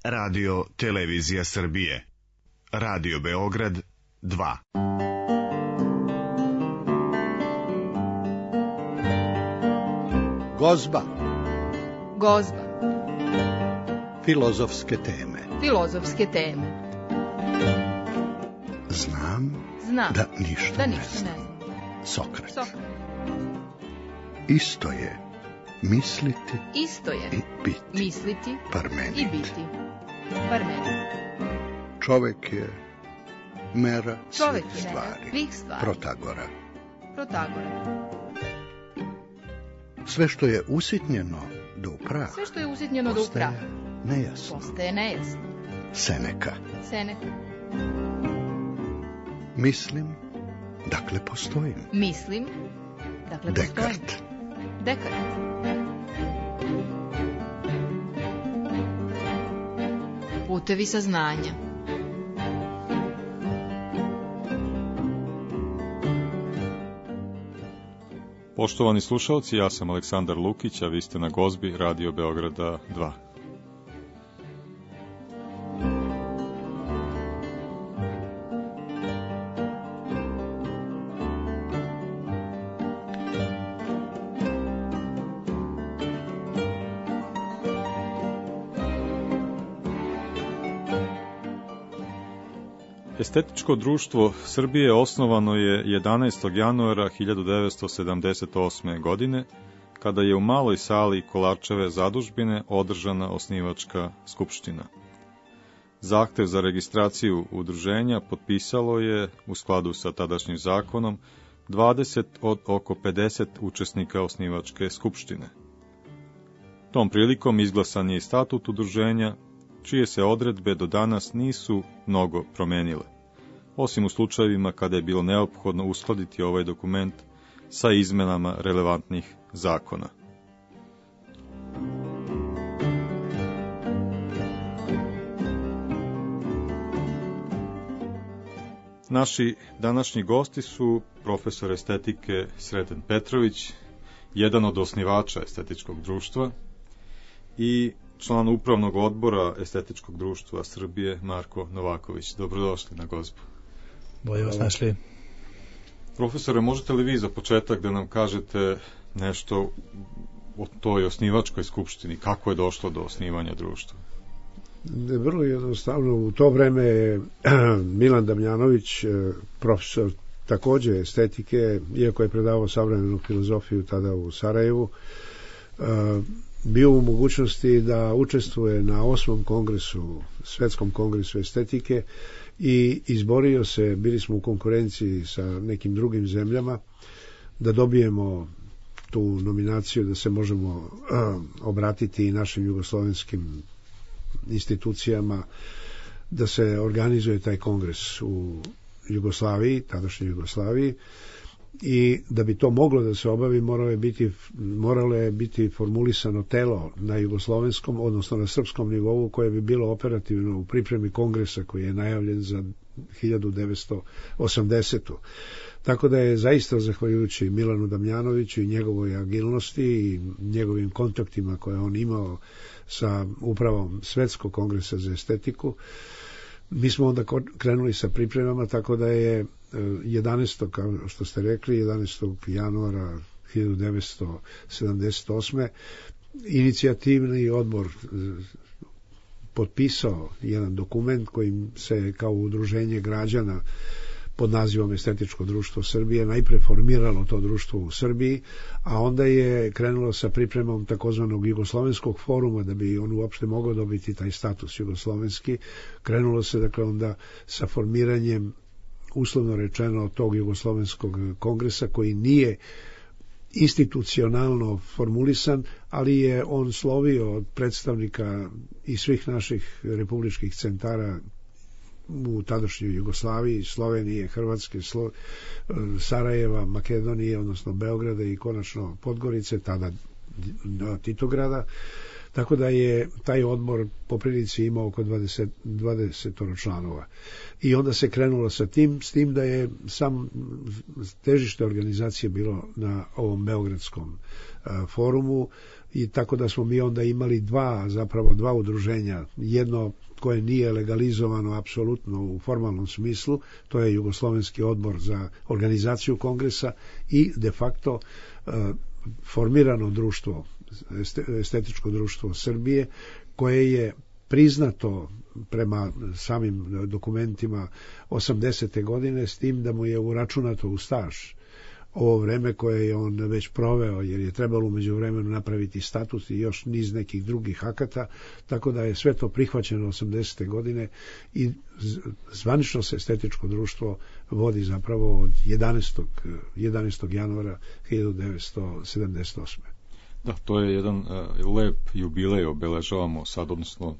Radio Televizija Srbije. Radio Beograd 2. Gozba. Gozba. Filozofske teme. Filozofske teme. Znam da ništa ne znam. Sokrat. Isto je misliti i biti. Misliti Parmenid. i biti. Parmenid. Čovek je mera Čovek svih je mera svih stvari. Protagora. Sve što je usitnjeno do upraha. Sve što je usitnjeno do upraha. Postaje nejasno. Seneka. Mislim, dakle postojim. Dekart. Putevi saznanja. Poštovani slušalci, ja sam Aleksandar Lukić, a vi ste na Gozbi Radio Beograda 2. Estetičko društvo Srbije osnovano je 11. januara 1978. godine, kada je u maloj sali Kolarčeve zadužbine održana osnivačka skupština. Zahtev za registraciju udruženja potpisalo je, u skladu sa tadašnjim zakonom, 20 od oko 50 učesnika osnivačke skupštine. Tom prilikom izglasan je i statut udruženja, čije se odredbe do danas nisu mnogo promenile, osim u slučajevima kada je bilo neophodno uskladiti ovaj dokument sa izmenama relevantnih zakona. Naši današnji gosti su profesor estetike Sreten Petrović, jedan od osnivača Estetičkog društva, i član upravnog odbora Estetičkog društva Srbije Marko Novaković. Dobrodošli na Gozbu. Bolje vas našli. Profesore, možete li vi za početak da nam kažete nešto o toj osnivačkoj skupštini? Kako je došlo do osnivanja društva? Vrlo jednostavno, u to vreme Milan Damjanović, profesor takođe estetike, iako je predavao savremenu filozofiju tada u Sarajevu, bio u mogućnosti da učestvuje na 8. kongresu, svetskom kongresu estetike, i izborio se, bili smo u konkurenciji sa nekim drugim zemljama, da dobijemo tu nominaciju, da se možemo obratiti i našim jugoslovenskim institucijama, da se organizuje taj kongres u Jugoslaviji, tadašnjoj Jugoslaviji, i da bi to moglo da se obavi moralo je biti formulisano telo na jugoslovenskom, odnosno na srpskom nivou, koje bi bilo operativno u pripremi kongresa koji je najavljen za 1980. Tako da je zaista zahvaljujući Milanu Damjanoviću i njegovoj agilnosti i njegovim kontaktima koje on imao sa upravom Svetskog kongresa za estetiku, mi smo onda krenuli sa pripremama, tako da je 11. kao što ste rekli, 11. januara 1978. inicijativni odbor potpisao jedan dokument kojim se kao udruženje građana pod nazivom Estetičko društvo Srbije najpre formiralo to društvo u Srbiji, a onda je krenulo sa pripremom takozvanog Jugoslovenskog foruma, da bi on uopšte mogao dobiti taj status jugoslovenski. Krenulo se dakle onda sa formiranjem, uslovno rečeno, tog Jugoslovenskog kongresa, koji nije institucionalno formulisan, ali je on slovio od predstavnika i svih naših republičkih centara u tadašnjoj Jugoslaviji, Slovenije, Hrvatske, Sarajeva, Makedonije, odnosno Beograda i konačno Podgorice, tada Titograda. Tako da je taj odbor po prilici imao oko 20 članova. I onda se krenulo sa tim, s tim da je sam težište organizacije bilo na ovom beogradskom forumu, i tako da smo mi onda imali dva udruženja. Jedno koje nije legalizovano apsolutno u formalnom smislu, to je Jugoslovenski odbor za organizaciju kongresa i de facto formirano društvo, estetičko društvo Srbije, koje je priznato prema samim dokumentima 80. godine, s tim da mu je uračunato u staž ovo vreme koje je on već proveo, jer je trebalo umeđu vremenu napraviti statut i još niz nekih drugih akata, tako da je sve to prihvaćeno 80. godine i zvanično se estetičko društvo vodi zapravo od 11. januara 1978. Da, to je jedan lep jubilej obeležavamo sad, odnosno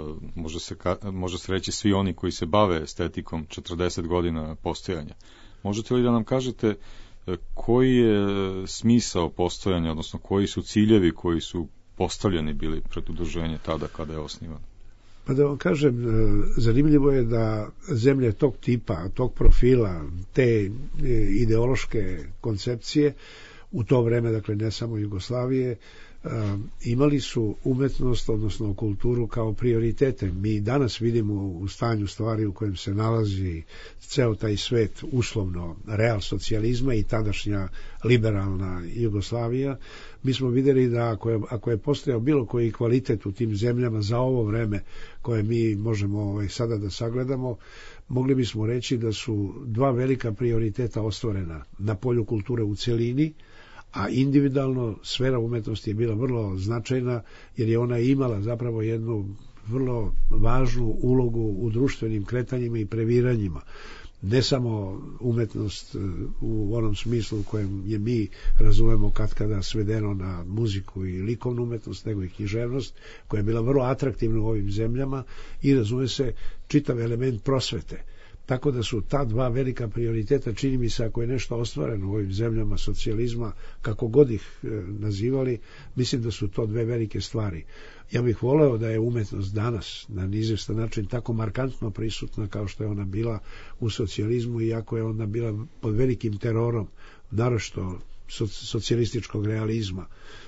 može se reći svi oni koji se bave estetikom 40 godina postojanja. Možete li da nam kažete koji je smisao postojanja, odnosno koji su ciljevi koji su postavljeni bili pred udruženje tada kada je osnivano? Pa da vam kažem, zanimljivo je da zemlje tog tipa, tog profila, te ideološke koncepcije u to vreme, dakle ne samo Jugoslavije, imali su umetnost, odnosno kulturu kao prioritete. Mi danas vidimo u stanju stvari u kojem se nalazi ceo taj svet, uslovno real socijalizma i tadašnja liberalna Jugoslavija. Mi smo vidjeli da ako je postojao bilo koji kvalitet u tim zemljama za ovo vreme koje mi možemo sada da sagledamo, mogli bismo reći da su dva velika prioriteta ostvarena na polju kulture u celini, a individualno sfera umetnosti je bila vrlo značajna, jer je ona imala zapravo jednu vrlo važnu ulogu u društvenim kretanjima i previranjima. Ne samo umetnost u onom smislu u kojem je mi razumemo katkada svedeno na muziku i likovnu umetnost, nego i književnost, koja je bila vrlo atraktivna u ovim zemljama i razume se čitav element prosvete. Tako da su ta dva velika prioriteta, čini mi se, ako je nešto ostvareno u ovim zemljama socijalizma, kako god ih nazivali, mislim da su to dve velike stvari. Ja bih voleo da je umetnost danas na izvestan način tako markantno prisutna kao što je ona bila u socijalizmu, iako je ona bila pod velikim terorom, naročito socijalističkog realizma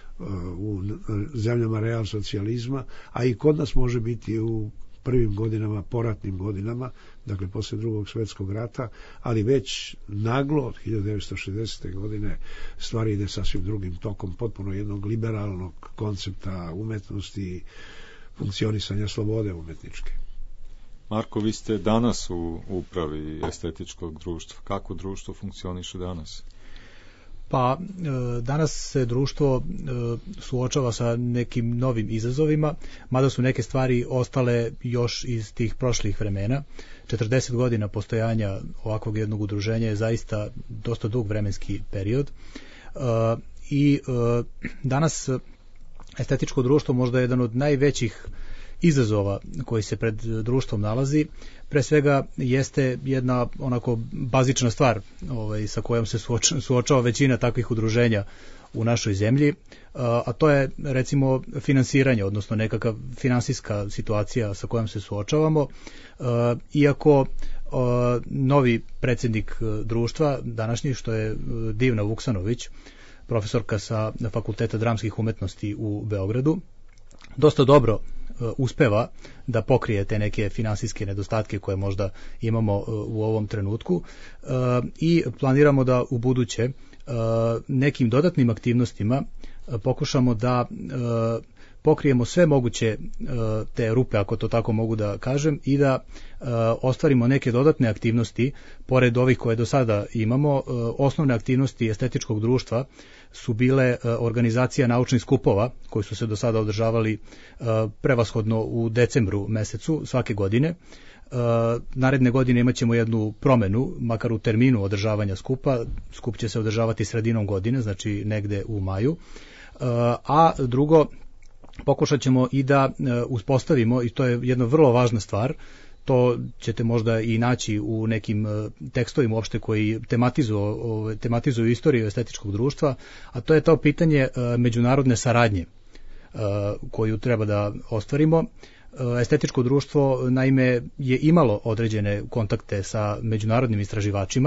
u zemljama real socijalizma, a i kod nas može biti u prvim godinama, poratnim godinama, dakle posle Drugog svjetskog rata, ali već naglo od 1960. godine stvari ide sasvim drugim tokom, potpuno jednog liberalnog koncepta umetnosti i funkcionisanja slobode umetničke. Marko, vi ste danas u upravi estetičkog društva. Kako društvo funkcioniše danas? Pa danas se društvo suočava sa nekim novim izazovima, mada su neke stvari ostale još iz tih prošlih vremena. 40 godina postojanja ovakvog jednog udruženja je zaista dosta dug vremenski period i danas estetičko društvo možda je jedan od najvećih izazova koji se pred društvom nalazi. Pre svega jeste jedna onako bazična stvar sa kojom se suočava većina takvih udruženja u našoj zemlji, a to je recimo finansiranje, odnosno nekakva finansijska situacija sa kojom se suočavamo. Iako novi predsjednik društva današnji, što je Divna Vuksanović, profesorka sa Fakulteta dramskih umetnosti u Beogradu, dosta dobro uspeva da pokrije te neke finansijske nedostatke koje možda imamo u ovom trenutku i planiramo da u buduće nekim dodatnim aktivnostima pokušamo da pokrijemo sve moguće te rupe, ako to tako mogu da kažem, i da ostvarimo neke dodatne aktivnosti pored ovih koje do sada imamo. Osnovne aktivnosti estetičkog društva su bile organizacija naučnih skupova koji su se do sada održavali prevashodno u decembru mesecu svake godine. Naredne godine imat ćemo jednu promenu, makar u terminu održavanja skupa. Skup će se održavati sredinom godine, znači negde u maju. A drugo, pokušat ćemo i da uspostavimo, i to je jedna vrlo važna stvar, to ćete možda i naći u nekim tekstovima uopšte koji tematizuju istoriju estetičkog društva, a to je to pitanje međunarodne saradnje koju treba da ostvarimo. Estetičko društvo naime je imalo određene kontakte sa međunarodnim istraživačima,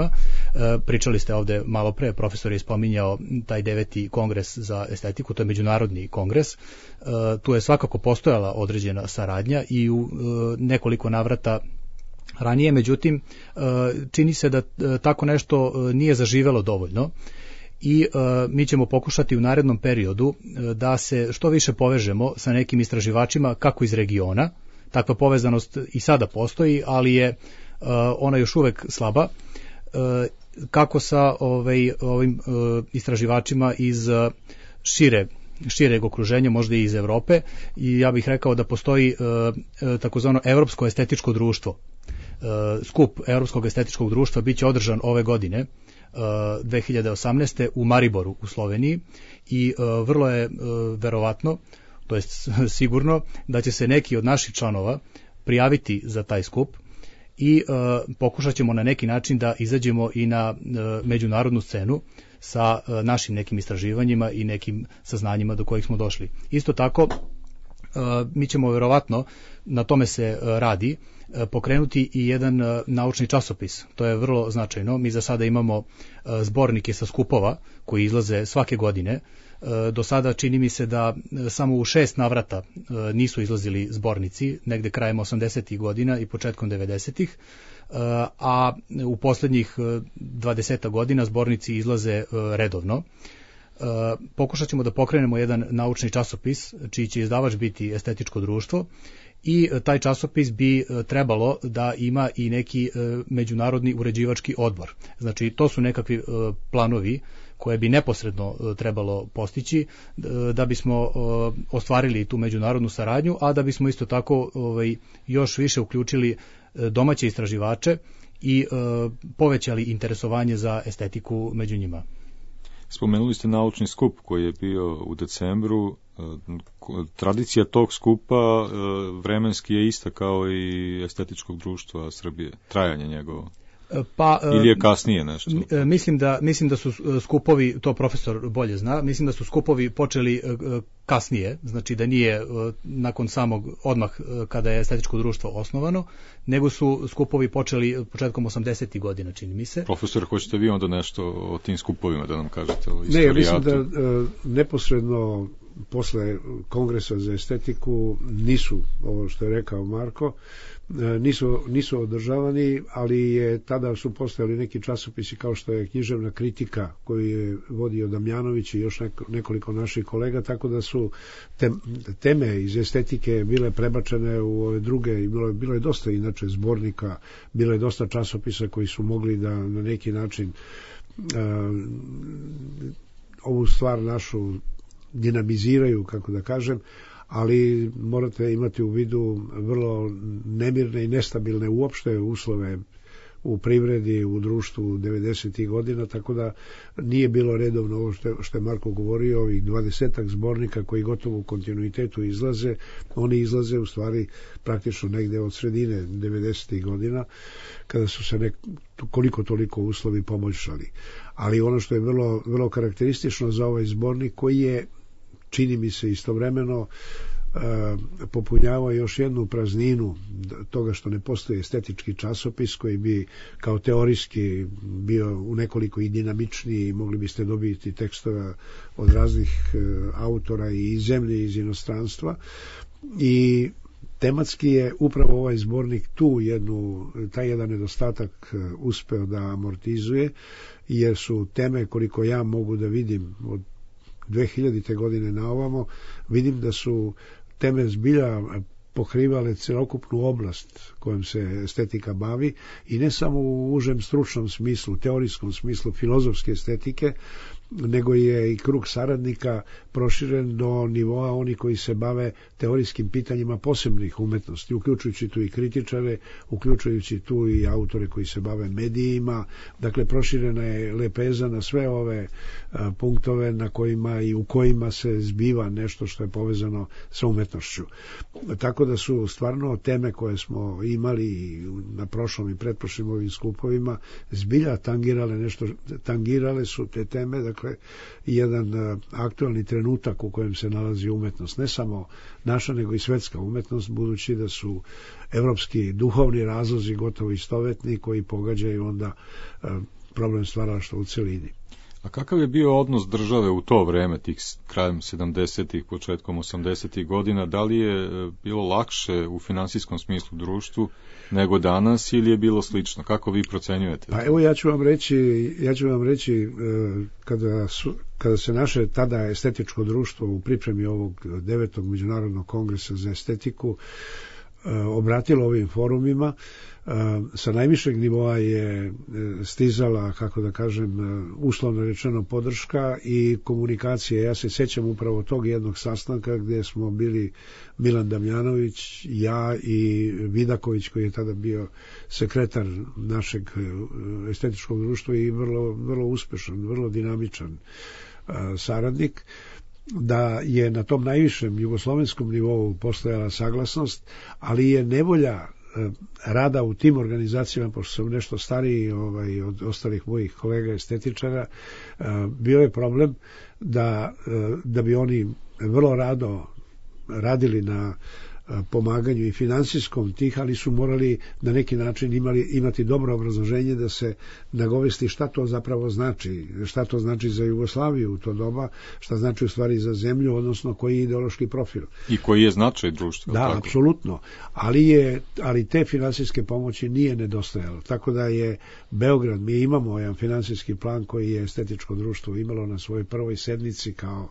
Pričali ste ovde malo pre, profesor je spominjao taj 9. kongres za estetiku, to je međunarodni kongres. Tu je svakako postojala određena saradnja i u nekoliko navrata ranije, međutim, čini se da tako nešto nije zaživelo dovoljno i mi ćemo pokušati u narednom periodu da se što više povežemo sa nekim istraživačima kako iz regiona. Takva povezanost i sada postoji, ali je ona još uvek slaba, kako sa ovim istraživačima iz šireg okruženja, možda i iz Evrope, i ja bih rekao da postoji takozvano Evropsko estetičko društvo. Skup Evropskog estetičkog društva biće održan ove godine, 2018. u Mariboru u Sloveniji, i vrlo je verovatno, to jest sigurno, da će se neki od naših članova prijaviti za taj skup i pokušat ćemo na neki način da izađemo i na međunarodnu scenu sa našim nekim istraživanjima i nekim saznanjima do kojih smo došli. Isto tako, mi ćemo verovatno, na tome se radi, pokrenuti i jedan naučni časopis. To je vrlo značajno. Mi za sada imamo zbornike sa skupova koji izlaze svake godine. Do sada čini mi se da samo u 6 navrata nisu izlazili zbornici, negde krajem 80. godina i početkom 90. A u poslednjih 20 godina zbornici izlaze redovno. Pokušat ćemo da pokrenemo jedan naučni časopis, čiji će izdavač biti Estetičko društvo, i taj časopis bi trebalo da ima i neki međunarodni uređivački odbor. Znači, to su nekakvi planovi koje bi neposredno trebalo postići da bismo ostvarili tu međunarodnu saradnju, a da bismo isto tako još više uključili domaće istraživače i povećali interesovanje za estetiku među njima. Spomenuli ste naučni skup koji je bio u decembru. Tradicija tog skupa vremenski je ista kao i Estetičkog društva Srbije, trajanje njegovo. Ili je kasnije nešto? Mislim da su skupovi, to profesor bolje zna, mislim da su skupovi počeli kasnije, znači da nije nakon samog odmah kada je Estetičko društvo osnovano, nego su skupovi počeli početkom 80. godina, čini mi se. Profesor, hoćete vi onda nešto o tim skupovima da nam kažete? Ne, ja mislim da neposredno posle Kongresa za estetiku nisu, ovo što je rekao Marko, nisu održavani, ali tada su postojali neki časopisi kao što je Književna kritika koju je vodio Damjanović i još nekoliko naših kolega, tako da su teme iz estetike bile prebačene u ove druge i bilo je dosta inače zbornika, bilo je dosta časopisa koji su mogli da na neki način ovu stvar našu dinamiziraju, kako da kažem, ali morate imati u vidu vrlo nemirne i nestabilne uopšte uslove u privredi, u društvu 90. godina, tako da nije bilo redovno ovo što je Marko govorio, ovih 20 zbornika koji gotovo u kontinuitetu izlaze, oni izlaze u stvari praktično negde od sredine 90. godina, kada su se koliko toliko uslovi poboljšali. Ali ono što je vrlo, vrlo karakteristično za ovaj zbornik, koji je, čini mi se, istovremeno popunjavao još jednu prazninu toga što ne postoji estetički časopis koji bi kao teorijski bio u nekoliko i dinamičniji, mogli biste dobiti tekstova od raznih autora i iz zemlje i iz inostranstva, i tematski je upravo ovaj zbornik taj jedan nedostatak uspeo da amortizuje, jer su teme, koliko ja mogu da vidim od 2000. godine na ovamo, vidim da su teme zbilja pokrivale celokupnu oblast kojom se estetika bavi, i ne samo u užem stručnom smislu, teorijskom smislu filozofske estetike, nego je i krug saradnika proširen do nivoa oni koji se bave teorijskim pitanjima posebnih umetnosti, uključujući tu i kritičare, uključujući tu i autore koji se bave medijima. Dakle, proširena je lepeza na sve ove punktove na kojima i u kojima se zbiva nešto što je povezano sa umetnošću. Tako da su stvarno teme koje smo imali na prošlom i pretprošlim ovim skupovima zbilja tangirale su te teme, dakle, jedan aktualni trenutak u kojem se nalazi umetnost, ne samo naša, nego i svetska umetnost, budući da su evropski duhovni razlozi gotovo istovetni, koji pogađaju onda problem stvaralaštva u celini. A kakav je bio odnos države u to vreme, tih krajem 70-ih, početkom 80-ih godina? Da li je bilo lakše u finansijskom smislu društvu nego danas ili je bilo slično? Kako vi procenjujete? Pa evo ja ću vam reći kada se naše tada estetičko društvo u pripremi ovog 9. međunarodnog kongresa za estetiku obratilo ovim forumima, sa najvišeg nivoa je stizala, kako da kažem, uslovno rečeno podrška i komunikacija. Ja se sećam upravo tog jednog sastanka gdje smo bili Milan Damjanović, ja i Vidaković koji je tada bio sekretar našeg estetičkog društva i vrlo uspešan, vrlo dinamičan saradnik, da je na tom najvišem jugoslovenskom nivou postojala saglasnost, ali je nevolja rada u tim organizacijama, pošto sam nešto stariji od ostalih mojih kolega estetičara, bio je problem da bi oni vrlo rado radili na pomaganju i finansijskom tih, ali su morali na neki način imati dobro obrazloženje da se nagovesti šta to zapravo znači, šta to znači za Jugoslaviju u to doba, šta znači u stvari za zemlju, odnosno koji je ideološki profil. I koji je značaj društva. Da, tako? Apsolutno. Ali te finansijske pomoći nije nedostajalo. Tako da je Beograd, mi imamo jedan finansijski plan koji je estetičko društvo imalo na svojoj prvoj sednici kao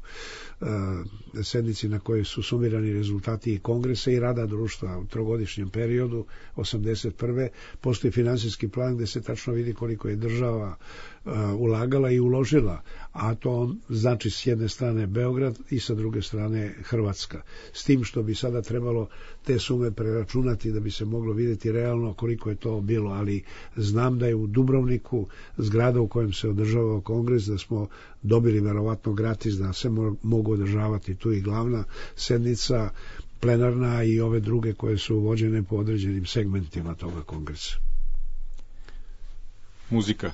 sednici na kojoj su sumirani rezultati i kongresa i rada društva u trogodišnjem periodu 81. Postoji finansijski plan gdje se tačno vidi koliko je država ulagala i uložila, a to znači s jedne strane Beograd i sa druge strane Hrvatska. S tim što bi sada trebalo te sume preračunati da bi se moglo vidjeti realno koliko je to bilo, ali znam da je u Dubrovniku zgrada u kojem se održavao kongres, da smo dobili verovatno gratis, da se mogu održavati tu i glavna sednica, plenarna i ove druge koje su vođene po određenim segmentima toga kongresa. Muzika.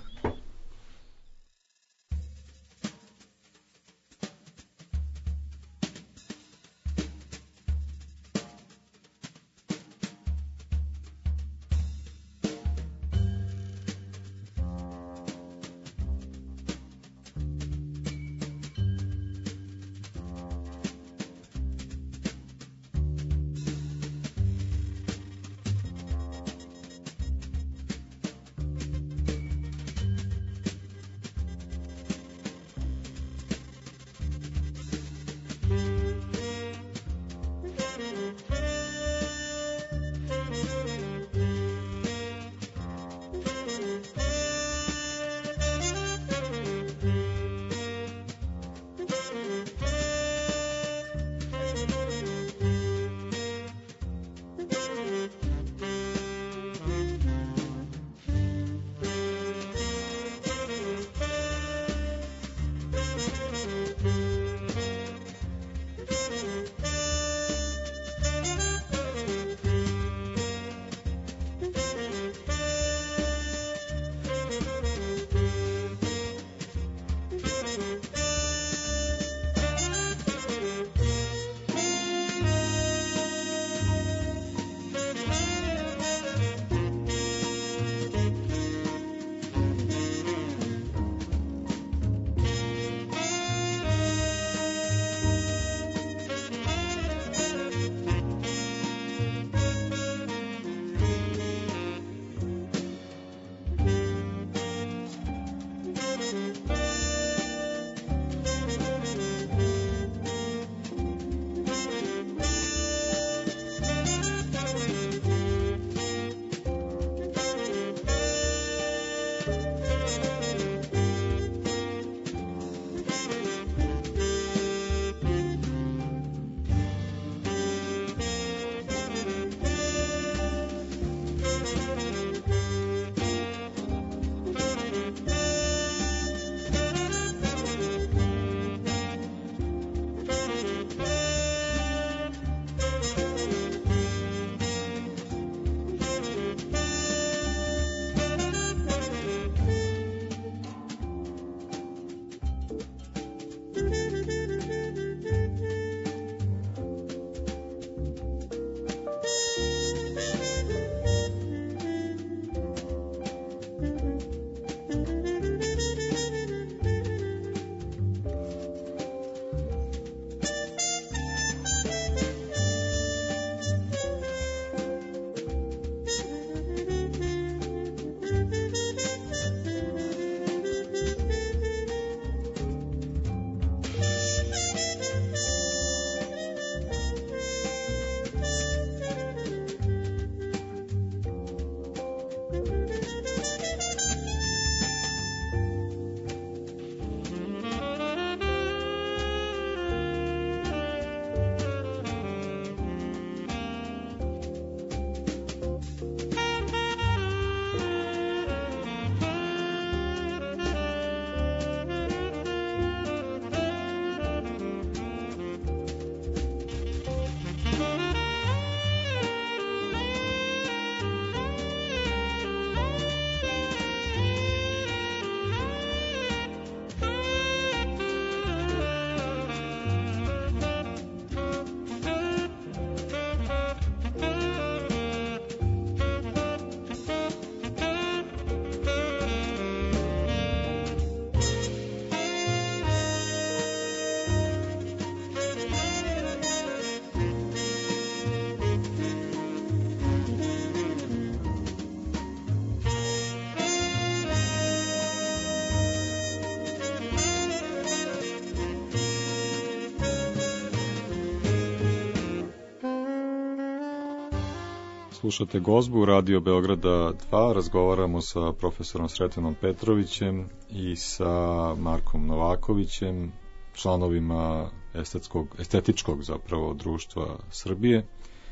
Slušate Gozbu Radio Beograda 2, razgovaramo sa profesorom Sretanom Petrovićem i sa Markom Novakovićem, članovima estetičkog zapravo društva Srbije.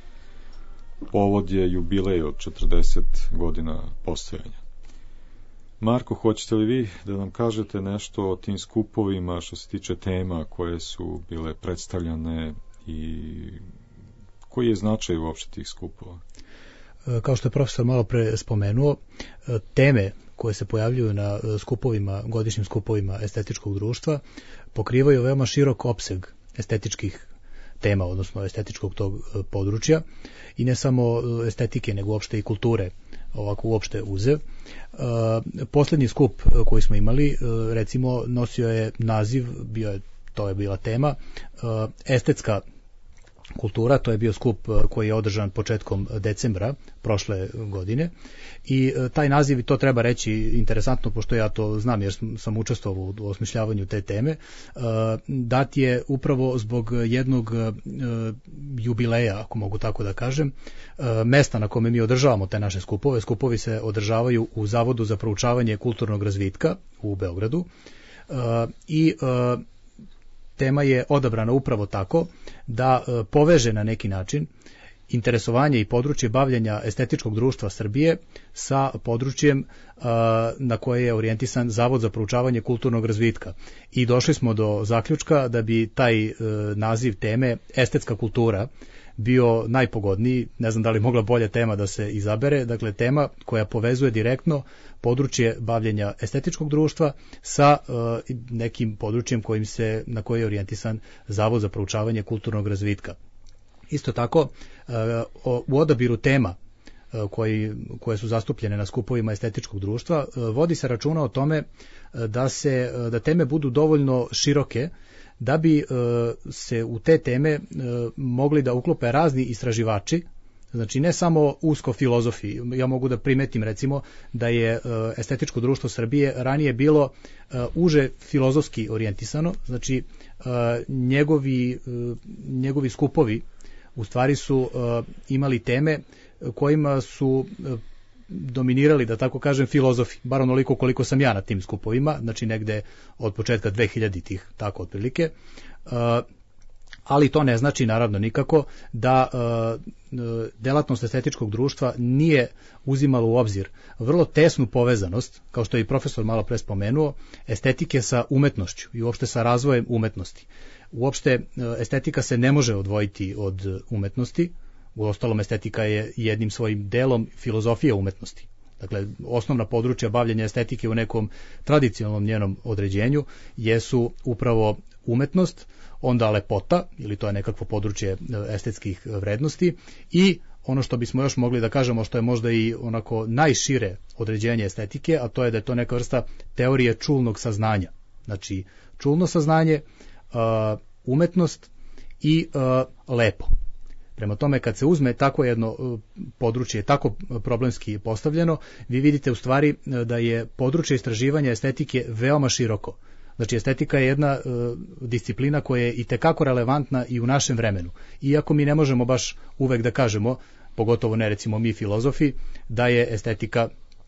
Povod je jubilej od 40 godina postojanja. Marko, hoćete li vi da nam kažete nešto o tim skupovima što se tiče tema koje su bile predstavljane i koji je značaj uopšte tih skupova? Kao što je profesor malo pre spomenuo, teme koje se pojavljuju na skupovima, godišnjim skupovima estetičkog društva pokrivaju veoma širok opseg estetičkih tema, odnosno estetičkog tog područja, i ne samo estetike, nego uopšte i kulture, ovako uopšte uzev. Poslednji skup koji smo imali, recimo, nosio je naziv, to je bila tema, estetska kultura. To je bio skup koji je održan početkom decembra prošle godine, i taj naziv, i to treba reći interesantno, pošto ja to znam jer sam učestvovao u osmišljavanju te teme, dat je upravo zbog jednog jubileja, ako mogu tako da kažem, mesta na kome mi održavamo te naše skupove. Skupovi se održavaju u Zavodu za proučavanje kulturnog razvitka u Beogradu, i tema je odabrana upravo tako da poveže na neki način interesovanje i područje bavljenja estetičkog društva Srbije sa područjem na koje je orijentisan Zavod za proučavanje kulturnog razvitka. I došli smo do zaključka da bi taj naziv teme estetska kultura bio najpogodniji. Ne znam da li mogla bolja tema da se izabere, dakle tema koja povezuje direktno područje bavljenja estetičkog društva sa nekim područjem na koje je orijentisan Zavod za proučavanje kulturnog razvitka. Isto tako, u odabiru tema koje su zastupljene na skupovima estetičkog društva, vodi se računa o tome da teme budu dovoljno široke da bi se u te teme mogli da uklope razni istraživači, znači ne samo usko filozofi. Ja mogu da primetim recimo da je estetičko društvo Srbije ranije bilo uže filozofski orijentisano, znači njegovi skupovi u stvari su imali teme kojima su dominirali, da tako kažem, filozofi, bar onoliko koliko sam ja na tim skupovima, znači negde od početka 2000-ih, tako otprilike. Ali to ne znači naravno nikako da delatnost estetičkog društva nije uzimala u obzir vrlo tesnu povezanost, kao što je i profesor malo pre spomenuo, estetike sa umetnošću i uopšte sa razvojem umetnosti. Uopšte estetika se ne može odvojiti od umetnosti. Uostalom, estetika je jednim svojim delom filozofije umetnosti. Dakle, osnovna područja bavljenja estetike u nekom tradicionalnom njenom određenju jesu upravo umetnost, onda lepota, ili to je nekakvo područje estetskih vrednosti, i ono što bismo još mogli da kažemo, što je možda i onako najšire određenje estetike, a to je da je to neka vrsta teorije čulnog saznanja. Znači, čulno saznanje, umetnost i lepo. Prema tome, kad se uzme tako jedno područje, tako problemski postavljeno, vi vidite u stvari da je područje istraživanja estetike veoma široko. Znači, estetika je jedna disciplina koja je i tekako relevantna i u našem vremenu. Iako mi ne možemo baš uvek da kažemo, pogotovo ne recimo mi filozofi, da je estetika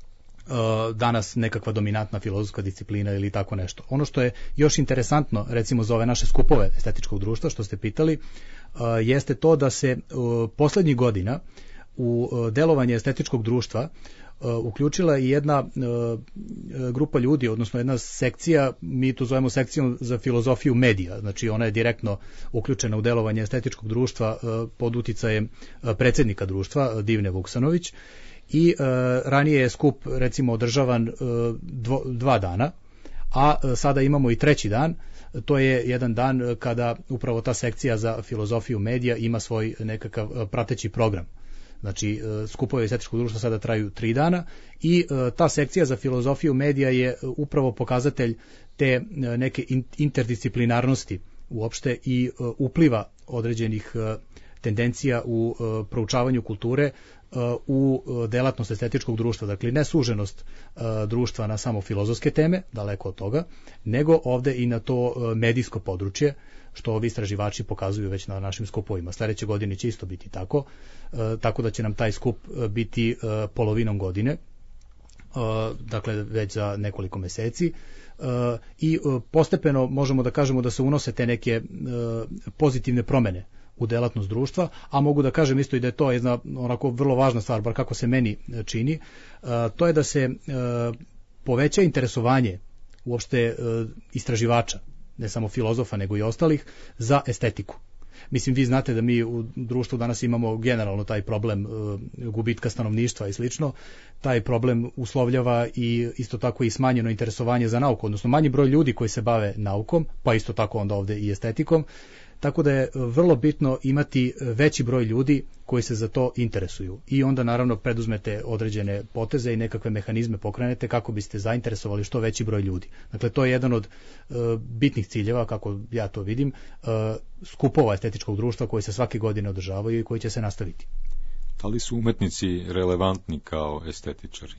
danas nekakva dominantna filozofska disciplina ili tako nešto. Ono što je još interesantno, recimo za ove naše skupove estetičkog društva, što ste pitali, jeste to da se poslednjih godina u delovanje estetičkog društva uključila i jedna grupa ljudi, odnosno jedna sekcija, mi to zovemo sekcijom za filozofiju medija, znači ona je direktno uključena u delovanje estetičkog društva pod uticajem predsednika društva, Divne Vuksanović, i ranije je skup recimo održavan 2 dana, a sada imamo i 3. dan. To je jedan dan kada upravo ta sekcija za filozofiju medija ima svoj nekakav prateći program. Znači, skupovi estetičkog društva sada traju 3 dana i ta sekcija za filozofiju medija je upravo pokazatelj te neke interdisciplinarnosti uopšte i upliva određenih tendencija u proučavanju kulture u delatnost estetičkog društva. Dakle, ne suženost društva na samo filozofske teme, daleko od toga, nego ovde i na to medijsko područje, što ovi istraživači pokazuju već na našim skupovima. Sledeće godine će isto biti tako, tako da će nam taj skup biti polovinom godine, dakle već za nekoliko meseci, i postepeno možemo da kažemo da se unose te neke pozitivne promene u delatnost društva, a mogu da kažem isto i da je to jedna onako vrlo važna stvar, bar kako se meni čini, to je da se poveća interesovanje uopšte istraživača, ne samo filozofa nego i ostalih, za estetiku. Mislim, vi znate da mi u društvu danas imamo generalno taj problem gubitka stanovništva i slično. Taj problem uslovljava i isto tako i smanjeno interesovanje za nauku, odnosno manji broj ljudi koji se bave naukom, pa isto tako onda ovde i estetikom. Tako da je vrlo bitno imati veći broj ljudi koji se za to interesuju. I onda naravno preduzmete određene poteze i nekakve mehanizme pokrenete kako biste zainteresovali što veći broj ljudi. Dakle, to je jedan od bitnih ciljeva, kako ja to vidim, skupova estetičkog društva koji se svake godine održavaju i koji će se nastaviti. Da li su umetnici relevantni kao estetičari?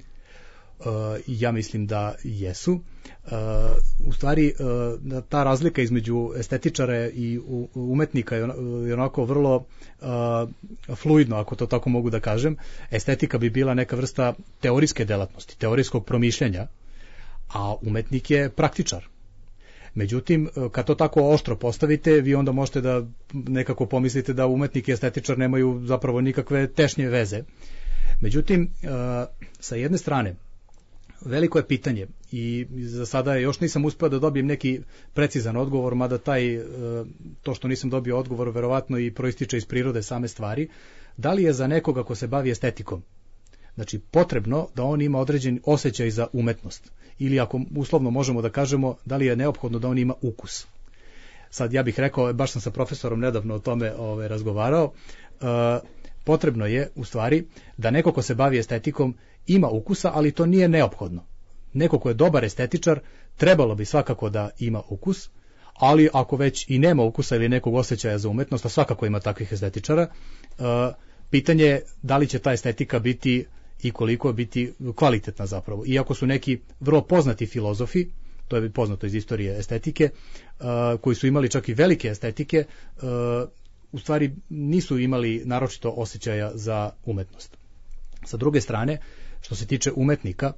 Ja mislim da jesu. U stvari, ta razlika između estetičara i umetnika je onako vrlo fluidno, ako to tako mogu da kažem. Estetika bi bila neka vrsta teorijske delatnosti, teorijskog promišljanja, a umetnik je praktičar. Međutim, kad to tako oštro postavite, vi onda možete da nekako pomislite da umetnik i estetičar nemaju zapravo nikakve tešnje veze. Međutim, sa jedne strane, veliko je pitanje i za sada još nisam uspeo da dobijem neki precizan odgovor, mada to što nisam dobio odgovor verovatno i proističe iz prirode same stvari. Da li je za nekoga ko se bavi estetikom, znači potrebno da on ima određen osjećaj za umetnost, ili ako uslovno možemo da kažemo da li je neophodno da on ima ukus. Sad ja bih rekao, baš sam sa profesorom nedavno o tome razgovarao, potrebno je u stvari da neko ko se bavi estetikom ima ukusa, ali to nije neophodno. Neko ko je dobar estetičar trebalo bi svakako da ima ukus, ali ako već i nema ukusa ili nekog osjećaja za umetnost, a svakako ima takvih estetičara, pitanje je da li će ta estetika biti i koliko biti kvalitetna zapravo. Iako su neki vrlo poznati filozofi, to je poznato iz istorije estetike, koji su imali čak i velike estetike, u stvari nisu imali naročito osjećaja za umetnost. Sa druge strane, što se tiče umetnika,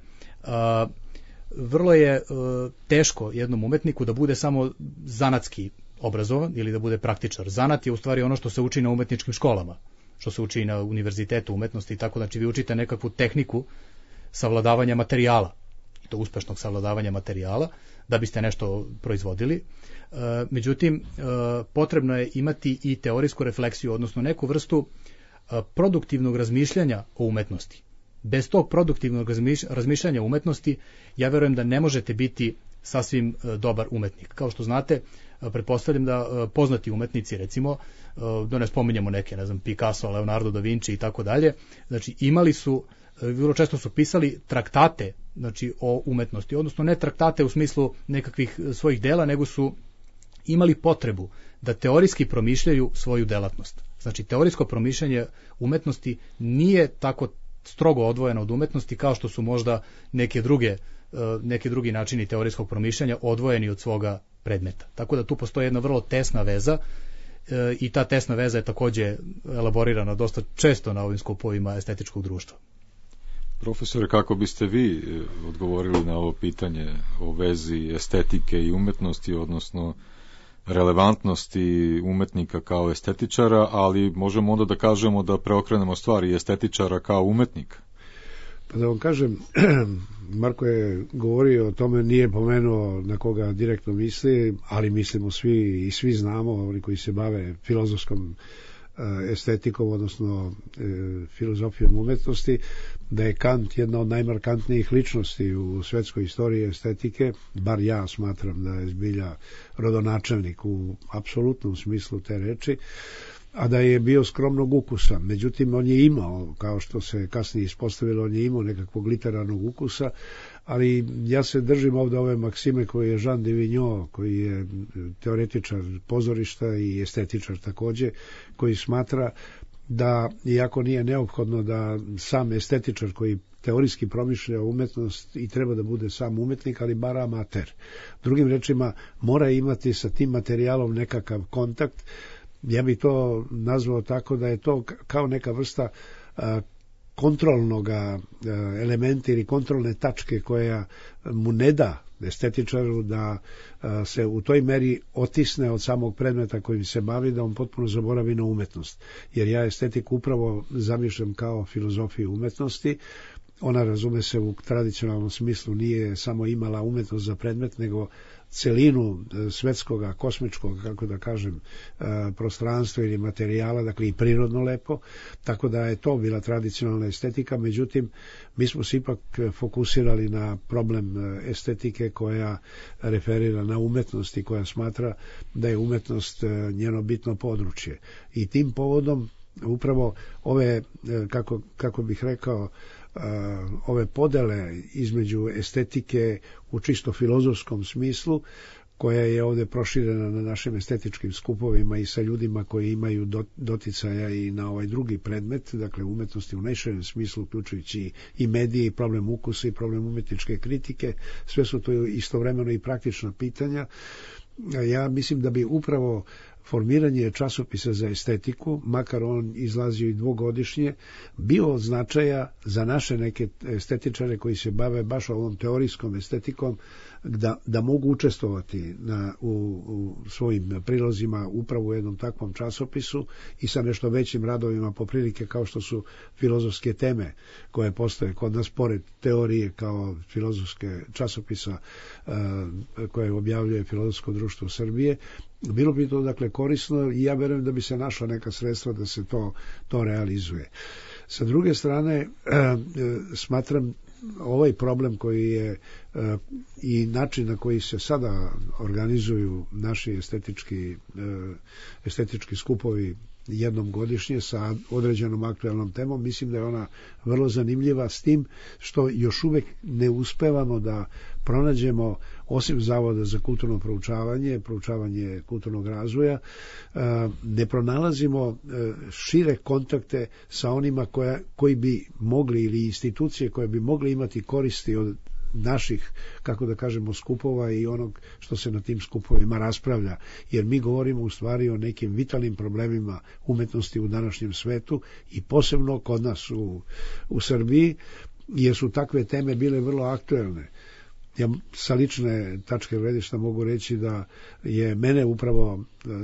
vrlo je teško jednom umetniku da bude samo zanatski obrazovan ili da bude praktičar. Zanat je u stvari ono što se uči na umetničkim školama, što se uči na univerzitetu umetnosti i tako, znači vi učite nekakvu tehniku savladavanja materijala, i to uspešnog savladavanja materijala, da biste nešto proizvodili. Međutim, potrebno je imati i teorijsku refleksiju, odnosno neku vrstu produktivnog razmišljanja o umetnosti. Bez tog produktivnog razmišljanja o umetnosti, ja verujem da ne možete biti sasvim dobar umetnik. Kao što znate, pretpostavljam da poznati umetnici, recimo, da ne spominjemo neke, ne znam, Picasso, Leonardo da Vinci i tako dalje, znači imali su, vrlo često su pisali traktate, znači o umetnosti, odnosno ne traktate u smislu nekakvih svojih dela, nego su imali potrebu da teorijski promišljaju svoju delatnost. Znači, teorijsko promišljanje umetnosti nije tako strogo odvojeno od umetnosti kao što su možda neki drugi načini teorijskog promišljanja odvojeni od svoga predmeta. Tako da tu postoji jedna vrlo tesna veza i ta tesna veza je takođe elaborirana dosta često na ovim skupovima estetičkog društva. Profesore, kako biste vi odgovorili na ovo pitanje o vezi estetike i umetnosti, odnosno relevantnosti umetnika kao estetičara, ali možemo onda da kažemo da preokrenemo stvari estetičara kao umetnika? Pa da vam kažem, Marko je govorio o tome, nije pomenuo na koga direktno misli, ali mislimo svi i svi znamo, oni koji se bave filozofskom estetikom, odnosno filozofijom umetnosti, da je Kant jedna od najmarkantnijih ličnosti u svetskoj istoriji estetike, bar ja smatram da je zbilja rodonačelnik u apsolutnom smislu te reči, a da je bio skromnog ukusa. Međutim, on je imao, kao što se kasnije ispostavilo, on je imao nekakvog literarnog ukusa, ali ja se držim ovde ove maksime koje je Jean de Vignot, koji je teoretičar pozorišta i estetičar takođe, koji smatra da, iako nije neophodno da sam estetičar koji teorijski promišlja umetnost i treba da bude sam umetnik, ali bar amater. Drugim rečima, mora imati sa tim materijalom nekakav kontakt. Ja bih to nazvao tako da je to kao neka vrsta kontrolnog elementa ili kontrolne tačke koja mu ne da estetičaru da se u toj meri otisne od samog predmeta kojim se bavi, da on potpuno zaboravi na umetnost. Jer ja estetiku upravo zamišljam kao filozofiju umetnosti. Ona, razume se, u tradicionalnom smislu nije samo imala umetnost za predmet, nego celinu svetskoga, kosmičkog, kako da kažem, prostranstva ili materijala, dakle i prirodno lepo, tako da je to bila tradicionalna estetika. Međutim, mi smo se ipak fokusirali na problem estetike koja referira na umetnost i koja smatra da je umetnost njeno bitno područje. I tim povodom upravo ove, kako bih rekao, ove podele između estetike u čisto filozofskom smislu, koja je ovde proširena na našim estetičkim skupovima i sa ljudima koji imaju doticaja i na ovaj drugi predmet, dakle umetnosti u najširem smislu, uključujući i medije, i problem ukusa, i problem umetničke kritike, sve su to istovremeno i praktična pitanja. Ja mislim da bi upravo formiranje časopisa za estetiku, makar on izlazio i dvogodišnje, bio od značaja za naše neke estetičare koji se bave baš ovom teorijskom estetikom, da mogu učestvovati u svojim prilozima upravo u jednom takvom časopisu i sa nešto većim radovima poprilike kao što su filozofske teme koje postoje kod nas pored teorije kao filozofske časopisa koje objavljuje Filozofsko društvo Srbije. Bilo bi to dakle korisno i ja verujem da bi se našla neka sredstva da se to realizuje. Sa druge strane, smatram ovaj problem koji je i način na koji se sada organizuju naši estetički skupovi jednom godišnje sa određenom aktuelnom temom, mislim da je ona vrlo zanimljiva, s tim što još uvek ne uspevamo da pronađemo, osim Zavoda za kulturno proučavanje kulturnog razvoja, ne pronalazimo šire kontakte sa onima koji bi mogli, ili institucije koje bi mogli imati koristi od naših, kako da kažemo, skupova i onog što se na tim skupovima raspravlja, jer mi govorimo u stvari o nekim vitalnim problemima umetnosti u današnjem svetu i posebno kod nas u Srbiji, jer su takve teme bile vrlo aktuelne. Ja sa lične tačke gledišta mogu reći da je mene upravo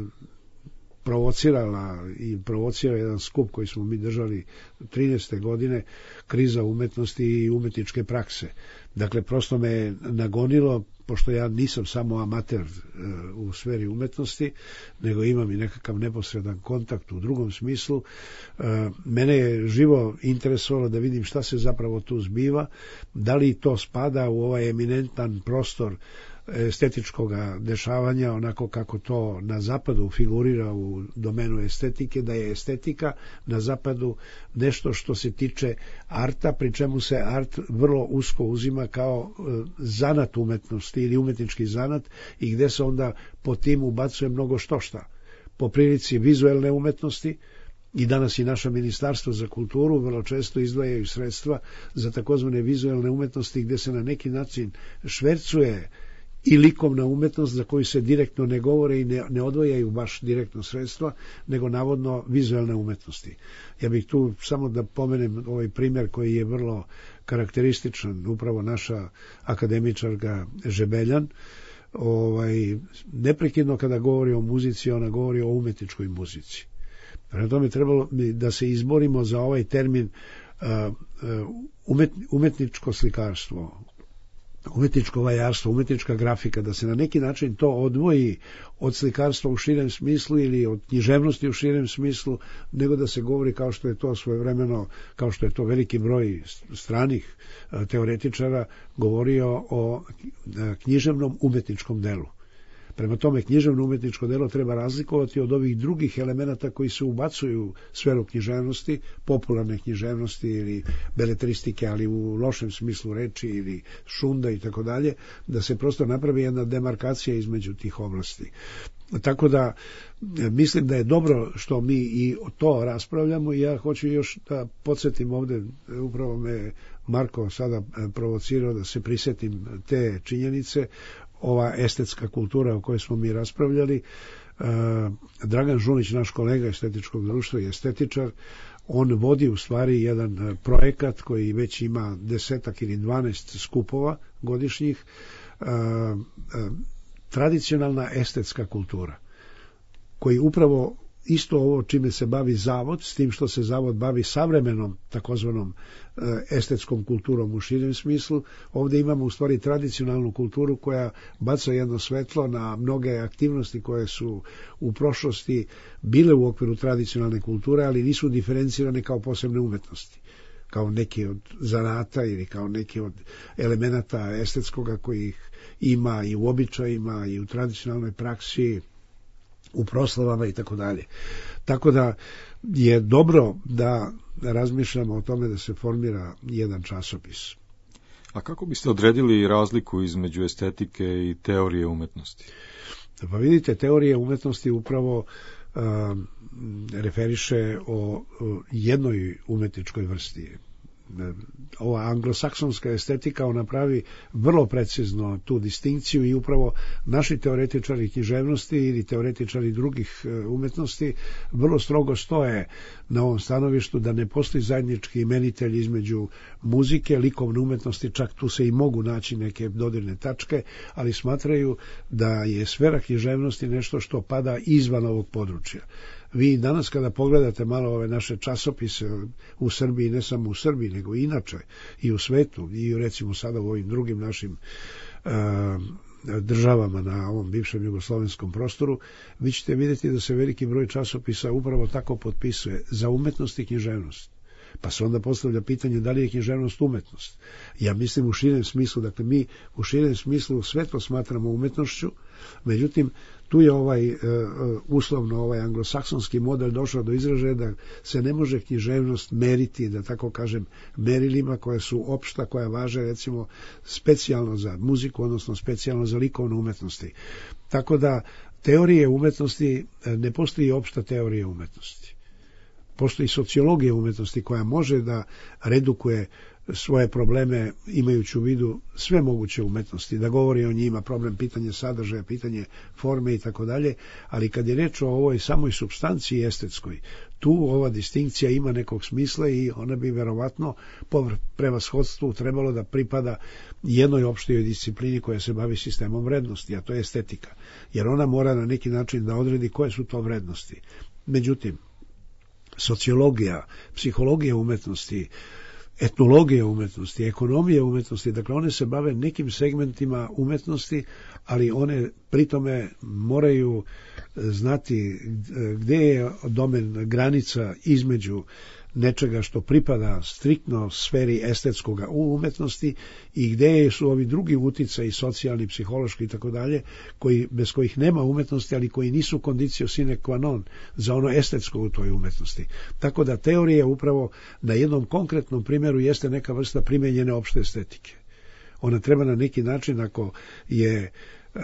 provocira jedan skup koji smo mi držali 13. godine, kriza umetnosti i umetničke prakse. Dakle, prosto me nagonilo, pošto ja nisam samo amater u sferi umetnosti, nego imam i nekakav neposredan kontakt u drugom smislu. Mene je živo interesovalo da vidim šta se zapravo tu zbiva, da li to spada u ovaj eminentan prostor estetičkog dešavanja, onako kako to na zapadu figurira u domenu estetike, da je estetika na zapadu nešto što se tiče arta, pri čemu se art vrlo usko uzima kao zanat umetnosti ili umetnički zanat i gde se onda po tim ubacuje mnogo štošta. Po prilici vizuelne umetnosti, i danas i naša ministarstvo za kulturu vrlo često izdvajaju sredstva za takozvane vizuelne umetnosti gde se na neki način švercuje i likovna umetnost za koju se direktno ne govore i ne odvajaju baš direktno sredstva, nego navodno vizualne umetnosti. Ja bih tu samo da pomenem ovaj primjer koji je vrlo karakterističan, upravo naša akademičarka Žebeljan, neprekidno kada govori o muzici, ona govori o umetničkoj muzici. Prema tome trebalo bi da se izborimo za ovaj termin umetničko slikarstvo, umetničko vajarstvo, umetnička grafika, da se na neki način to odvoji od slikarstva u širem smislu ili od književnosti u širem smislu, nego da se govori kao što je to svojevremeno, kao što je to veliki broj stranih teoretičara govorio o književnom umetničkom delu. Prema tome, književno umetničko delo treba razlikovati od ovih drugih elemenata koji se ubacuju u sferu književnosti, popularne književnosti ili beletristike, ali u lošem smislu reči, ili šunda i tako dalje, da se prosto napravi jedna demarkacija između tih oblasti. Tako da mislim da je dobro što mi i to raspravljamo i ja hoću još da podsjetim ovde, upravo me Marko sada provocirao da se prisjetim te činjenice, ova estetska kultura o kojoj smo mi raspravljali. Dragan Žunić, naš kolega estetičkog društva i estetičar, on vodi u stvari jedan projekat koji već ima 10 ili 12 skupova godišnjih, tradicionalna estetska kultura, koji upravo isto ovo čime se bavi zavod, s tim što se zavod bavi savremenom takozvanom estetskom kulturom u širem smislu, ovdje imamo u stvari tradicionalnu kulturu koja baca jedno svetlo na mnoge aktivnosti koje su u prošlosti bile u okviru tradicionalne kulture, ali nisu diferencirane kao posebne umetnosti, kao neki od zanata ili kao neki od elemenata estetskoga kojih ima i u običajima i u tradicionalnoj praksi, u proslavama i tako dalje. Tako da je dobro da razmišljamo o tome da se formira jedan časopis. A kako biste odredili razliku između estetike i teorije umetnosti? Pa vidite, teorija umetnosti upravo referiše o jednoj umetničkoj vrsti. Ova anglosaksonska estetika, ona pravi vrlo precizno tu distinkciju i upravo naši teoretičari književnosti ili teoretičari drugih umetnosti vrlo strogo stoje na ovom stanovištu da ne postoji zajednički imenitelj između muzike, likovne umetnosti, čak tu se i mogu naći neke dodirne tačke, ali smatraju da je sfera književnosti nešto što pada izvan ovog područja. Vi danas kada pogledate malo ove naše časopise u Srbiji, ne samo u Srbiji, nego i inače i u svetu i recimo sada u ovim drugim našim državama na ovom bivšem jugoslovenskom prostoru, vi ćete vidjeti da se veliki broj časopisa upravo tako potpisuje za umetnost i književnost. Pa se onda postavlja pitanje da li je književnost umetnost. Ja mislim u širem smislu, dakle mi u širem smislu sve to smatramo umetnošću, međutim tu je uslovno ovaj anglosaksonski model došao do izražaja da se ne može književnost meriti, da tako kažem, merilima koja su opšta, koja važe recimo specijalno za muziku, odnosno specijalno za likovne umetnosti. Tako da teorije umetnosti, ne postoji opšta teorija umetnosti. Postoji sociologija umetnosti koja može da redukuje svoje probleme imajući u vidu sve moguće umetnosti, da govori o njima, problem pitanje sadržaja, pitanje forme i tako dalje, ali kad je reč o ovoj samoj supstanciji estetskoj, tu ova distinkcija ima nekog smisla i ona bi verovatno po prevashodstvu trebalo da pripada jednoj opštoj disciplini koja se bavi sistemom vrednosti, a to je estetika, jer ona mora na neki način da odredi koje su to vrednosti. Međutim, sociologija, psihologija umetnosti, etnologija umetnosti, ekonomija umetnosti, dakle one se bave nekim segmentima umetnosti, ali one pritome moraju znati gde je domen granica između nečega što pripada striktno sferi estetskoga u umetnosti i gde su ovi drugi uticaji, socijalni, psihološki i tako dalje, bez kojih nema umetnosti, ali koji nisu condicio sine qua non za ono estetsko u toj umetnosti. Tako da teorija upravo na jednom konkretnom primjeru jeste neka vrsta primenjene opšte estetike. Ona treba na neki način, ako je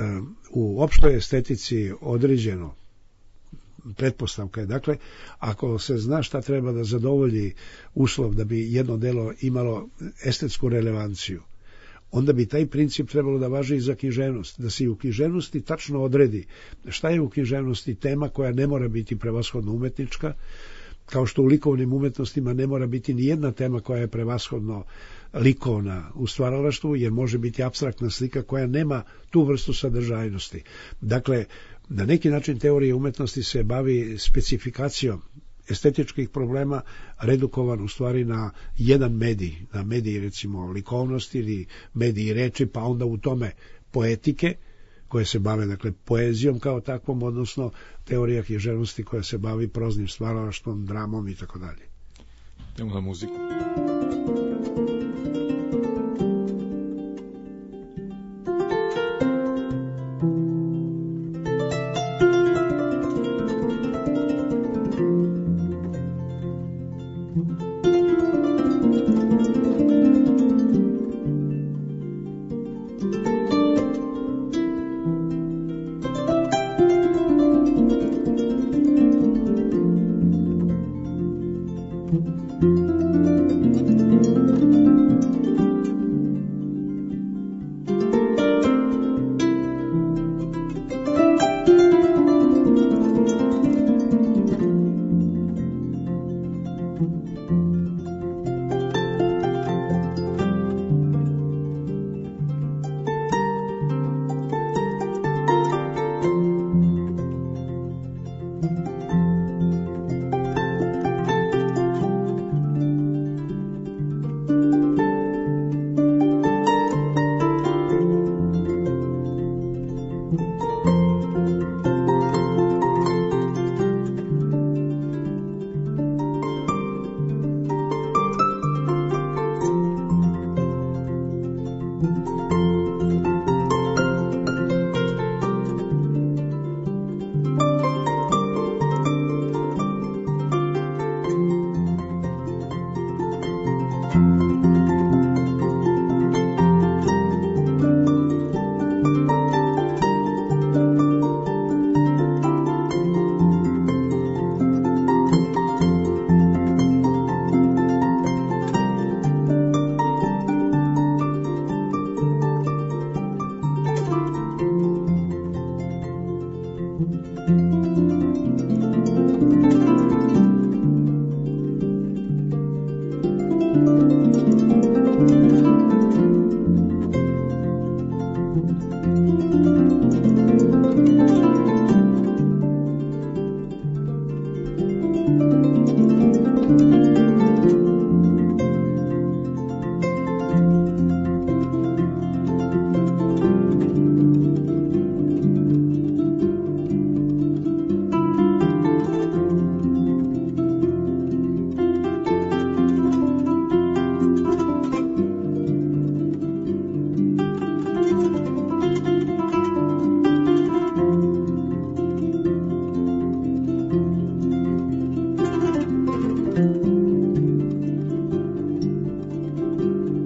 u opštoj estetici određeno, pretpostavka je, dakle, ako se zna šta treba da zadovolji uslov da bi jedno delo imalo estetsku relevanciju, onda bi taj princip trebalo da važi i za književnost, da se i u književnosti tačno odredi šta je u književnosti tema koja ne mora biti prevashodno umetnička, kao što u likovnim umetnostima ne mora biti ni jedna tema koja je prevashodno likovna u stvaralaštvu, jer može biti apstraktna slika koja nema tu vrstu sadržajnosti. Dakle, na neki način teorija umetnosti se bavi specifikacijom estetičkih problema, redukovan u stvari na jedan medij, na medij recimo likovnosti ili mediji reči, pa onda u tome poetike koje se bave, dakle, poezijom kao takvom, odnosno teorija književnosti koja se bavi proznim stvaralaštvom, dramom i tako dalje. Idemo na muziku.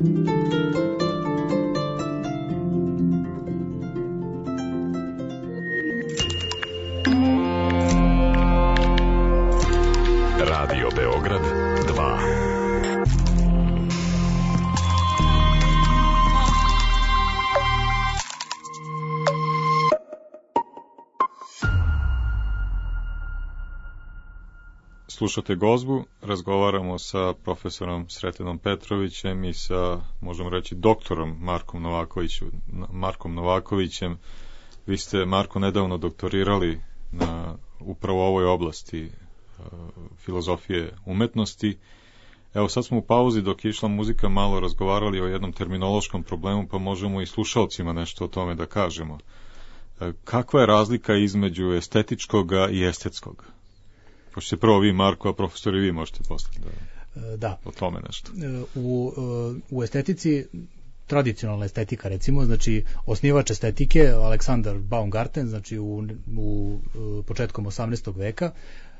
Radio Beograd 2. Slušate Gozbu, razgovaramo sa profesorom Sretenom Petrovićem i sa, možemo reći, doktorom Markom Novakovićem. Vi ste, Marko, nedavno doktorirali na upravo ovoj oblasti filozofije umetnosti. Evo, sad smo u pauzi dok je išla muzika malo razgovarali o jednom terminološkom problemu, pa možemo i slušalcima nešto o tome da kažemo. Kakva je razlika između estetičkoga i estetskoga? Pošto prvo vi, Marko, a profesori vi možete posle da o tome nešto. U estetici, tradicionalna estetika recimo, znači osnivač estetike Aleksandar Baumgarten, znači u početkom 18. veka,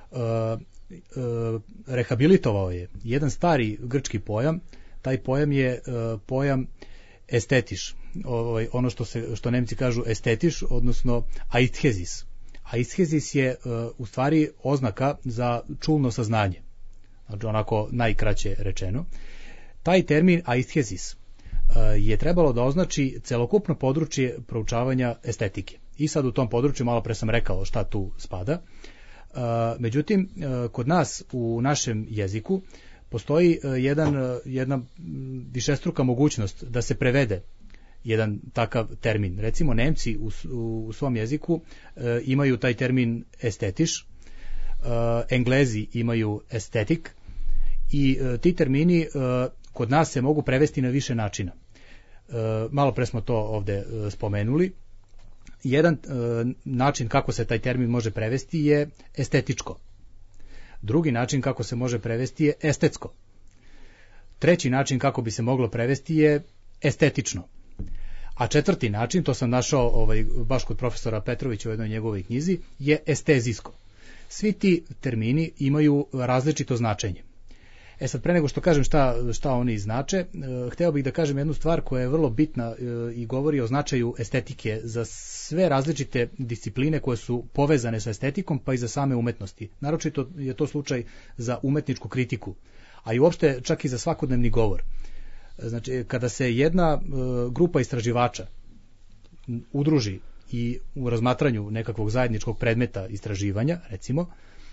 rehabilitovao je jedan stari grčki pojam. Taj pojam je pojam estetiš, ono što Nemci kažu estetiš, odnosno aisthesis. Aisthesis je u stvari oznaka za čulno saznanje, znači onako najkraće rečeno. Taj termin aisthesis je trebalo da označi celokupno područje proučavanja estetike. I sad u tom području, malo pre sam rekao šta tu spada. Međutim, kod nas u našem jeziku postoji jedna višestruka mogućnost da se prevede jedan takav termin. Recimo, Nemci u svom jeziku imaju taj termin estetiš, Englezi imaju estetik i ti termini kod nas se mogu prevesti na više načina. Malo pre smo to ovde spomenuli. Jedan način kako se taj termin može prevesti je estetičko. Drugi način kako se može prevesti je estetsko. Treći način kako bi se moglo prevesti je estetično. A četvrti način, to sam našao baš kod profesora Petrovića u jednoj njegovoj knjizi, je estezijsko. Svi ti termini imaju različito značenje. Sad, pre nego što kažem šta oni znače, hteo bih da kažem jednu stvar koja je vrlo bitna i govori o značaju estetike za sve različite discipline koje su povezane sa estetikom, pa i za same umetnosti. Naročito je to slučaj za umetničku kritiku, a i uopšte čak i za svakodnevni govor. Znači, kada se jedna grupa istraživača udruži i u razmatranju nekakvog zajedničkog predmeta istraživanja, recimo,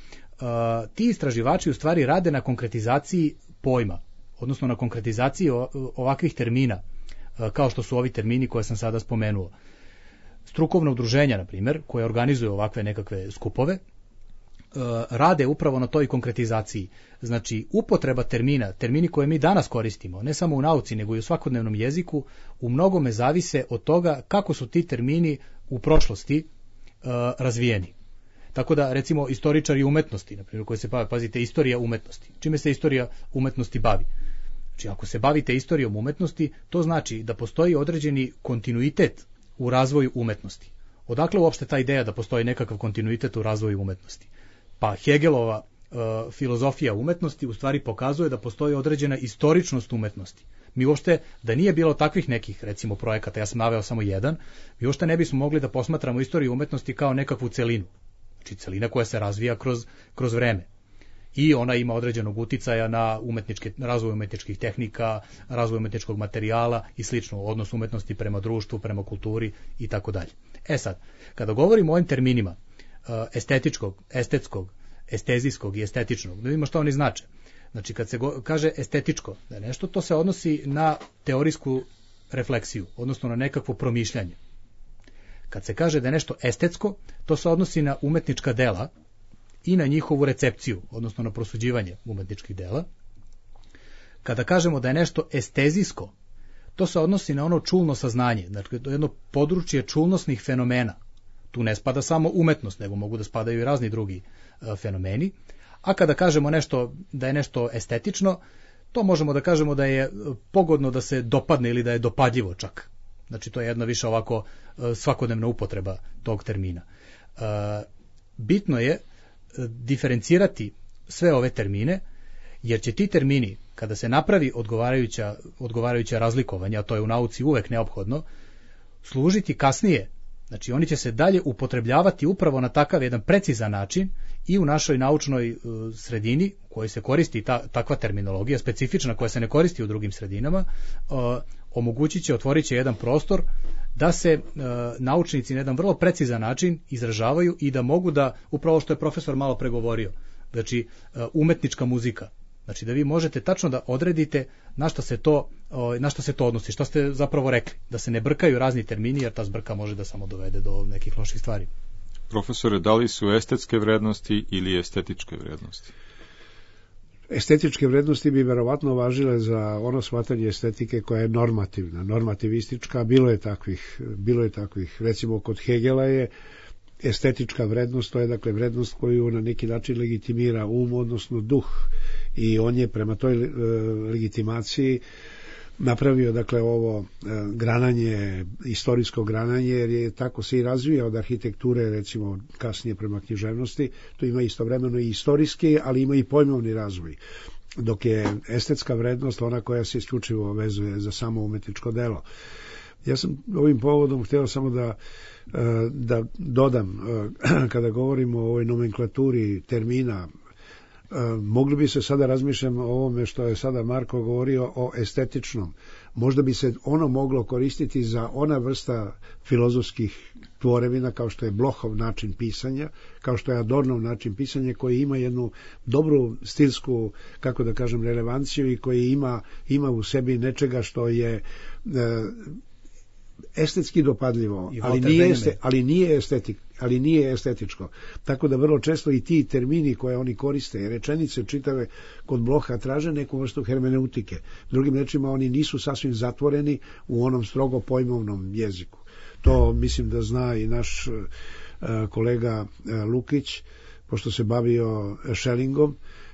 ti istraživači u stvari rade na konkretizaciji pojma, odnosno na konkretizaciji ovakvih termina, kao što su ovi termini koje sam sada spomenuo. Strukovna udruženja, na primjer, koje organizuju ovakve nekakve skupove, rade upravo na toj konkretizaciji. Znači, upotreba termini koje mi danas koristimo, ne samo u nauci, nego i u svakodnevnom jeziku, u mnogome zavise od toga kako su ti termini u prošlosti razvijeni. Tako da, recimo, istoričari umetnosti, na primjer, koji se bave, pazite, istorija umetnosti. Čime se istorija umetnosti bavi? Znači, ako se bavite istorijom umetnosti, to znači da postoji određeni kontinuitet u razvoju umetnosti. Odakle uopšte ta ideja da postoji nekakav kontinuitet u razvoju umetnosti? Pa Hegelova filozofija umetnosti u stvari pokazuje da postoji određena istoričnost umetnosti. Mi uopšte, da nije bilo takvih nekih, recimo, projekata, ja sam naveo samo jedan, mi uopšte ne bismo mogli da posmatramo istoriju umetnosti kao nekakvu celinu. Znači, celina koja se razvija kroz vreme. I ona ima određenog uticaja na razvoj umetničkih tehnika, razvoj umetničkog materijala i slično, odnos umetnosti prema društvu, prema kulturi i tako dalje. Sad, kada govorimo o ovim terminima estetičkog, estetskog, estezijskog i estetičnog, da vidimo što oni znače. Znači, kad se kaže estetičko, da je nešto, to se odnosi na teorijsku refleksiju, odnosno na nekakvo promišljanje. Kad se kaže da je nešto estetsko, to se odnosi na umetnička dela i na njihovu recepciju, odnosno na prosuđivanje umetničkih dela. Kada kažemo da je nešto estezijsko, to se odnosi na ono čulno saznanje, znači to je jedno područje čulnosnih fenomena. Tu ne spada samo umetnost, nego mogu da spadaju i razni drugi fenomeni. A kada kažemo da je nešto estetično, to možemo da kažemo da je pogodno da se dopadne ili da je dopadljivo čak. Znači, to je jedna više ovako svakodnevna upotreba tog termina. Bitno je diferencirati sve ove termine jer će ti termini, kada se napravi odgovarajuća razlikovanja, a to je u nauci uvek neophodno, služiti kasnije. Znači, oni će se dalje upotrebljavati upravo na takav jedan precizan način i u našoj naučnoj sredini u kojoj se koristi takva terminologija, specifična koja se ne koristi u drugim sredinama, omogućit će, otvorit će jedan prostor da se naučnici na jedan vrlo precizan način izražavaju i da mogu da, upravo što je profesor malo pregovorio, znači umetnička muzika. Znači da vi možete tačno da odredite na šta se to odnosi, što ste zapravo rekli, da se ne brkaju razni termini, jer ta zbrka može da samo dovede do nekih loših stvari. Profesore, da li su estetske vrednosti ili estetičke vrednosti? Estetičke vrednosti bi verovatno važile za ono shvatanje estetike koja je normativna, normativistička, bilo je takvih. Recimo kod Hegela je estetička vrednost, to je dakle vrednost koju na neki način legitimira odnosno duh, i on je prema toj legitimaciji napravio dakle ovo grananje, istorijsko grananje, jer je tako se i razvija od arhitekture, recimo kasnije prema književnosti, to ima istovremeno i istorijski, ali ima i pojmovni razvoj, dok je estetska vrednost ona koja se isključivo vezuje za samo umetničko delo. Ja sam ovim povodom hteo samo da dodam, kada govorimo o ovoj nomenklaturi termina, mogli bi se sada razmišljam o ovome što je sada Marko govorio o estetičnom. Možda bi se ono moglo koristiti za ona vrsta filozofskih tvorevina kao što je Blochov način pisanja, kao što je Adornov način pisanja, koji ima jednu dobru stilsku, kako da kažem, relevanciju i koji ima u sebi nečega što je estetski dopadljivo, ali nije estetičko. Tako da vrlo često i ti termini koje oni koriste, rečenice čitave kod Blocha traže neku vrstu hermeneutike. Drugim rečima, oni nisu sasvim zatvoreni u onom strogo pojmovnom jeziku. To mislim da zna i naš kolega Lukić, pošto se bavio Schellingom,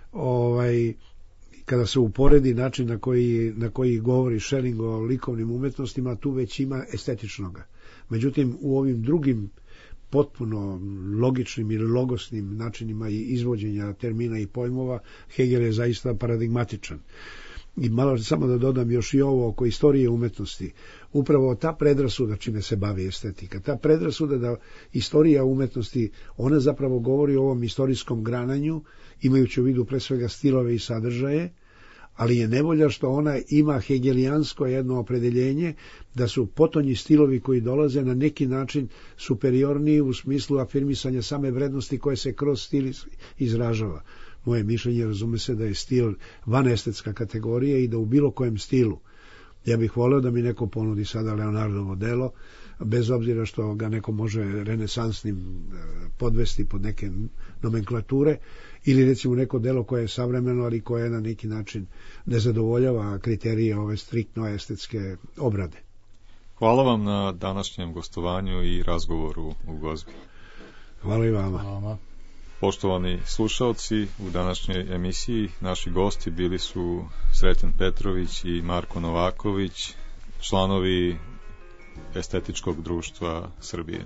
kada se uporedi način na koji govori Schelling o likovnim umetnostima, tu već ima estetičnoga. Međutim, u ovim drugim potpuno logičnim ili logosnim načinima izvođenja termina i pojmova, Hegel je zaista paradigmatičan. I malo samo da dodam još i ovo oko istorije umetnosti. Upravo ta predrasuda čime se bavi estetika, ta predrasuda da istorija umetnosti, ona zapravo govori o ovom istorijskom grananju, imajući u vidu pre svega stilove i sadržaje, ali je nevolja što ona ima hegelijansko jedno opredeljenje da su potonji stilovi koji dolaze na neki način superiorniji u smislu afirmisanja same vrednosti koje se kroz stil izražava. Moje mišljenje, razume se, da je stil vanestetska kategorija i da u bilo kojem stilu, ja bih voleo da mi neko ponudi sada Leonardovo delo, bez obzira što ga neko može renesansnim podvesti pod neke nomenklature, ili recimo neko delo koje je savremeno, ali koje na neki način ne zadovoljava kriterije ove striktno estetske obrade. Hvala vam na današnjem gostovanju i razgovoru u Gozbi. Hvala i vama. Poštovani slušalci, u današnjoj emisiji naši gosti bili su Sreten Petrović i Marko Novaković, članovi Estetičkog društva Srbije.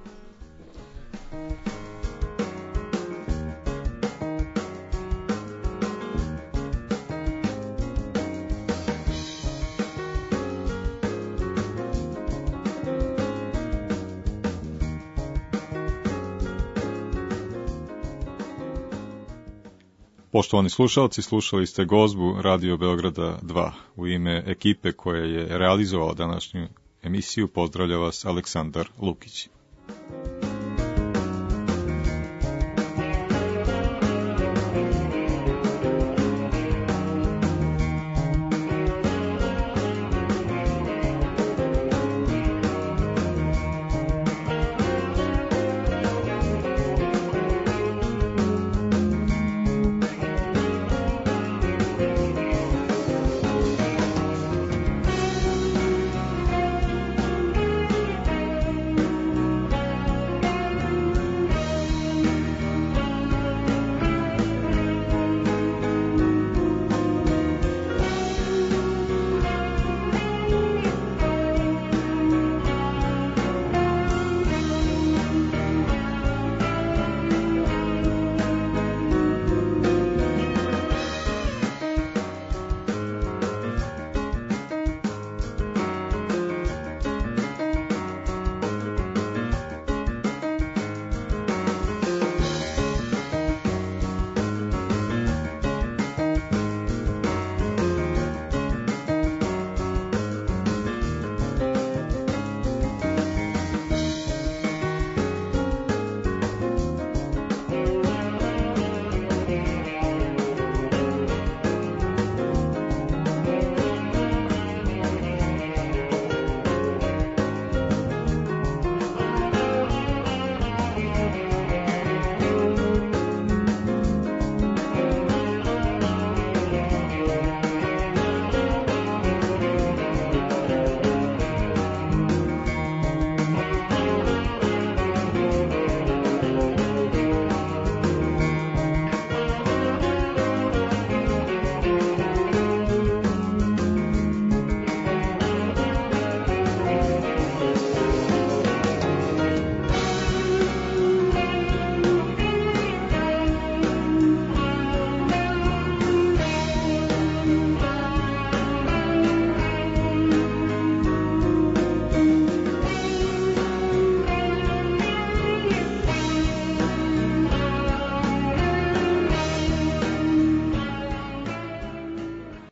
Poštovani slušalci, slušali ste Gozbu Radio Beograda 2. U ime ekipe koja je realizovala današnju emisiju pozdravlja vas Aleksandar Lukić.